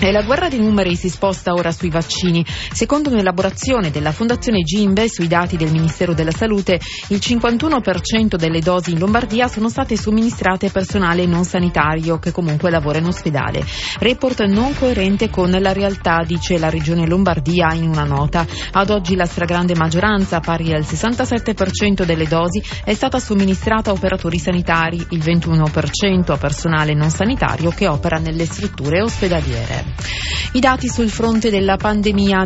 E la guerra dei numeri si sposta ora sui vaccini. Secondo un'elaborazione della Fondazione Gimbe, sui dati del Ministero della Salute, il 51% delle dosi in Lombardia sono state somministrate a personale non sanitario che comunque lavora in ospedale. Report non coerente con la realtà, dice la Regione Lombardia in una nota. Ad oggi la stragrande maggioranza, pari al 67% delle dosi, è stata somministrata a operatori sanitari, il 21% a personale non sanitario che opera nelle strutture ospedaliere. I dati sul fronte della pandemia.